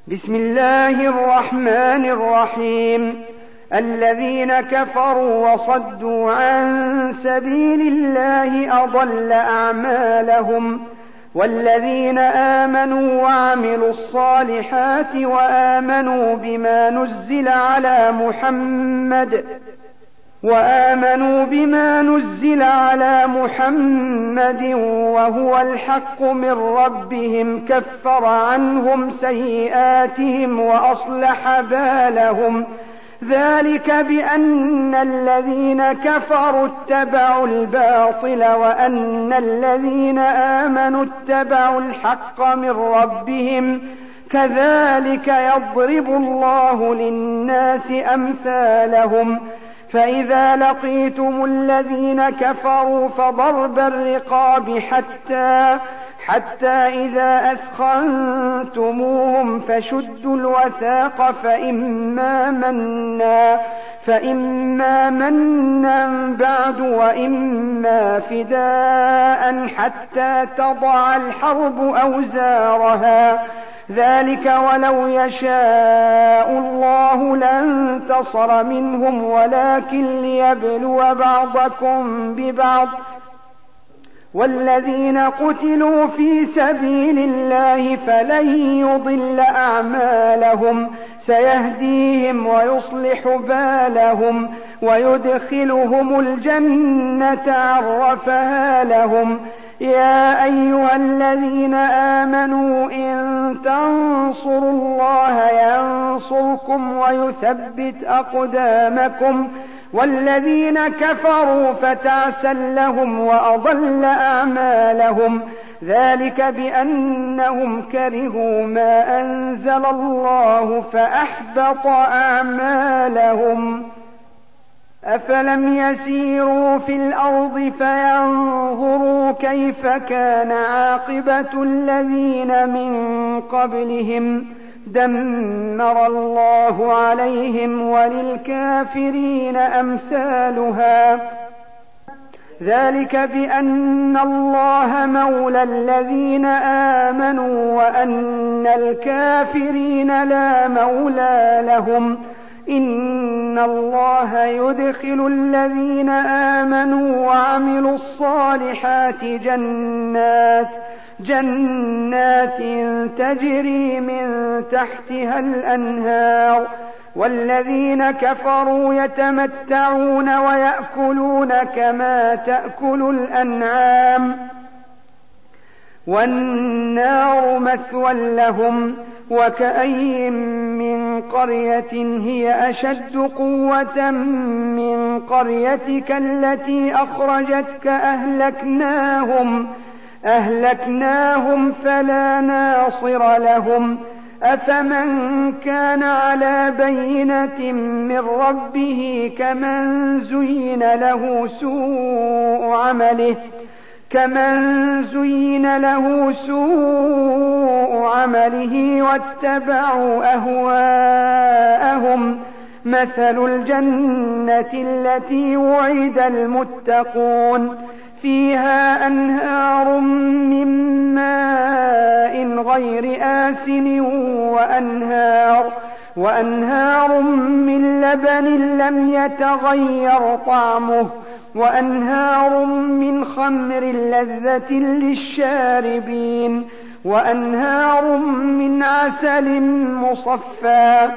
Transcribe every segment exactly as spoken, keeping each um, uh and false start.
بسم الله الرحمن الرحيم. الذين كفروا وصدوا عن سبيل الله أضل أعمالهم، والذين آمنوا وعملوا الصالحات وآمنوا بما نزل على محمد وآمنوا بما نزل على محمد وهو الحق من ربهم كفر عنهم سيئاتهم وأصلح بالهم، ذلك بأن الذين كفروا اتبعوا الباطل وأن الذين آمنوا اتبعوا الحق من ربهم، كذلك يضرب الله للناس أمثالهم. فإذا لقيتم الذين كفروا فضرب الرقاب حتى حتى إذا أثخنتموهم فشدوا الوثاق فإما منا فإما منا بعد وإما فداء حتى تضع الحرب أوزارها، ذلك ولو يشاء الله لانتصر منهم ولكن ليبلو بعضكم ببعض، والذين قتلوا في سبيل الله فلن يضل أعمالهم، سيهديهم ويصلح بالهم ويدخلهم الجنة عرفها لهم. يا أيها الذين آمنوا إن تنصروا الله ينصركم ويثبت أقدامكم، والذين كفروا فتعسا لهم وأضل أعمالهم، ذلك بأنهم كرهوا ما أنزل الله فأحبط أعمالهم. أفلم يسيروا في الأرض فينظروا كيف كان عاقبة الذين من قبلهم، دمر الله عليهم وللكافرين أمثالها، ذلك بأن الله مولى الذين آمنوا وأن الكافرين لا مولى لهم. إن الله يدخل الذين آمنوا وعملوا الصالحات جنات جنات تجري من تحتها الأنهار، والذين كفروا يتمتعون ويأكلون كما تأكل الأنعام، والنار مثوى لهم. وكأين من قرية هي أشد قوة من قريتك التي أخرجتك أهلكناهم أهلكناهم فلا ناصر لهم. أفمن كان على بينة من ربه كمن زين له سوء عمله كمن زين له سوء عمله واتبعوا أهواءهم. مثل الجنة التي وعد المتقون فيها أنهار من ماء غير آسن وأنهار, وأنهار من لبن لم يتغير طعمه وأنهار من خمر لذة للشاربين وأنهار من عسل مصفى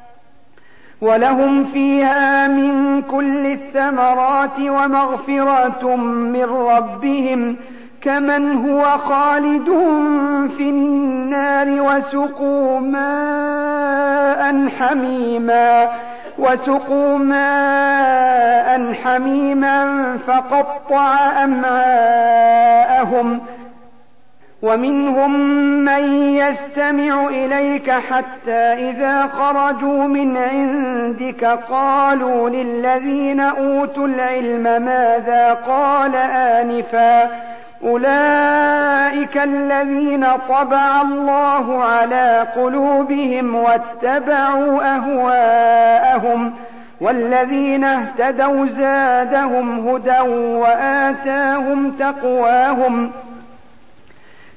ولهم فيها من كل الثمرات ومغفرة من ربهم كمن هو خالد في النار وسقوا ماء حميما وسقوا ماء حميما فقطع أمعاءهم. ومنهم من يستمع إليك حتى إذا خرجوا من عندك قالوا للذين أوتوا العلم ماذا قال آنفا أولئك الذين طبع الله على قلوبهم واتبعوا أهواءهم والذين اهتدوا زادهم هدى وآتاهم تقواهم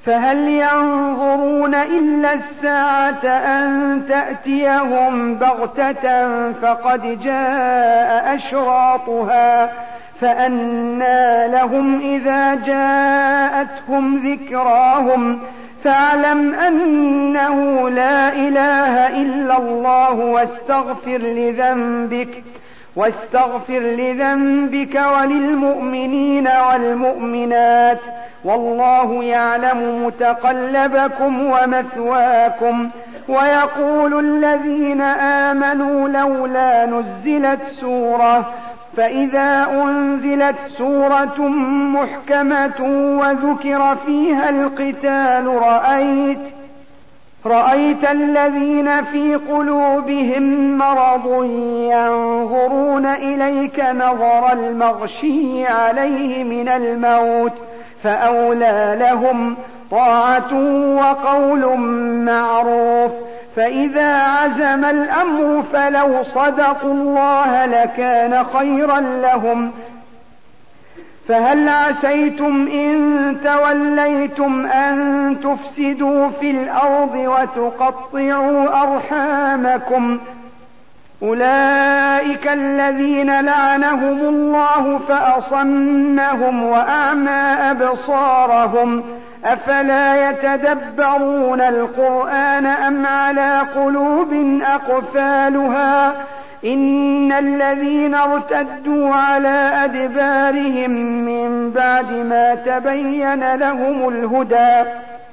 فهل ينظرون إلا الساعة أن تأتيهم بغتة فقد جاء أشراطها فأنى لهم إذا جاءتهم ذكراهم فاعلم أنه لا إله إلا الله واستغفر لذنبك واستغفر لذنبك وللمؤمنين والمؤمنات والله يعلم متقلبكم ومثواكم. ويقول الذين آمنوا لولا نزلت سورة فإذا أنزلت سورة محكمة وذكر فيها القتال رأيت رأيت الذين في قلوبهم مرض ينظرون إليك نظر المغشي عليه من الموت فأولى لهم طاعة وقول معروف. فإذا عزم الأمر فلو صدقوا الله لكان خيرا لهم. فهل عسيتم إن توليتم أن تفسدوا في الأرض وتقطعوا أرحامكم أولئك الذين لعنهم الله فأصمهم وأعمى أبصارهم أفلا يتدبرون القرآن أم على قلوب أقفالها إن الذين ارتدوا على أدبارهم من بعد ما تبين لهم الهدى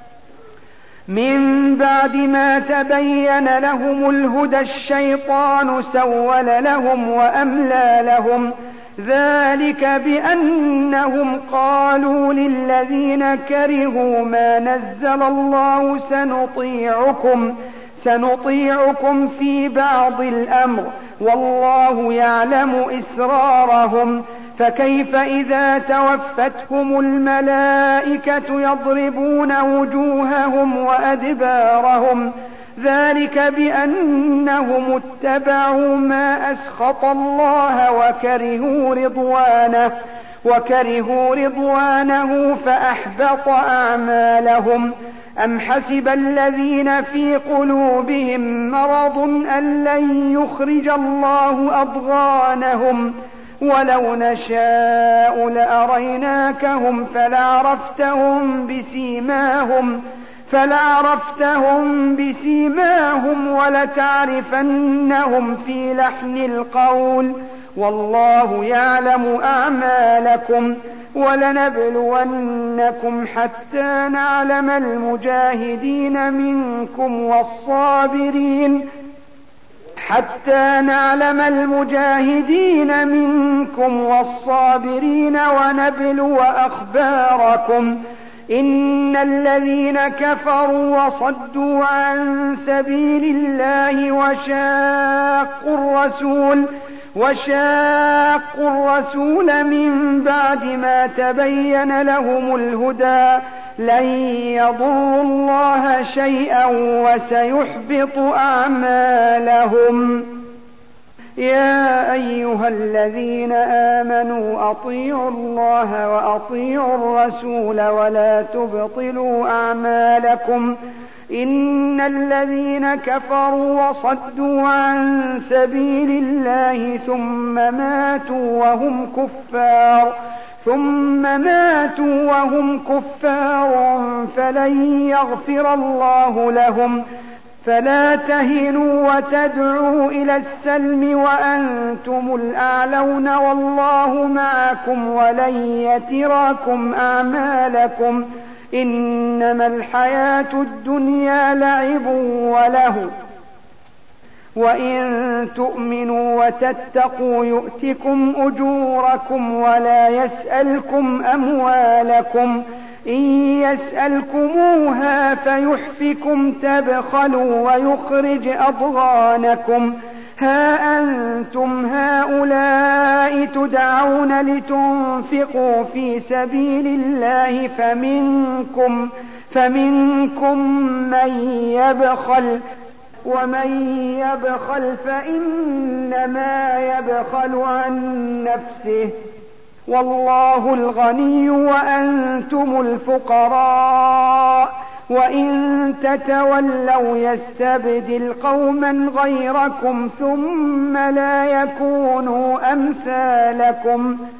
من بعد ما تبين لهم الهدى الشيطان سول لهم وأملى لهم ذلك بأنهم قالوا للذين كرهوا ما نزل الله سنطيعكم سنطيعكم في بعض الأمر والله يعلم إسرارهم فكيف إذا توفتهم الملائكة يضربون وجوههم وأدبارهم ذلك بأنهم اتبعوا ما أسخط الله وكرهوا رضوانه وكرهوا رضوانه فأحبط أعمالهم. أم حسب الذين في قلوبهم مرض أن لن يخرج الله أضغانهم ولو نشاء لأريناكهم فلعرفتهم بسيماهم فلعرفتهم بسيماهم ولتعرفنهم في لحن القول والله يعلم أعمالكم. ولنبلونكم حتى نعلم المجاهدين منكم والصابرين حتى نعلم المجاهدين منكم والصابرين ونبلو أخباركم. إن الذين كفروا وصدوا عن سبيل الله وشاقوا الرسول وشاقوا الرسول من بعد ما تبين لهم الهدى لن يضروا الله شيئا وسيحبط أعمالهم. يا أيها الذين آمنوا أطيعوا الله وأطيعوا الرسول ولا تبطلوا أعمالكم إن الذين كفروا وصدوا عن سبيل الله ثم ماتوا وهم كفار ثم ماتوا وهم كفار فلن يغفر الله لهم. فلا تهنوا وتدعوا إلى السلم وأنتم الأعلون والله معكم ولن يتركم أعمالكم إنما الحياة الدنيا لعب وله وإن تؤمنوا وتتقوا يؤتكم أجوركم ولا يسألكم أموالكم إن يسألكموها فيحفكم تبخلوا ويخرج أضغانكم. ها أنتم هؤلاء تدعون لتنفقوا في سبيل الله فمنكم, فمنكم من يبخل ومن يبخل فإنما يبخل عن نفسه والله الغني وأنتم الفقراء وإن تتولوا يستبدل قوما غيركم ثم لا يكونوا أمثالكم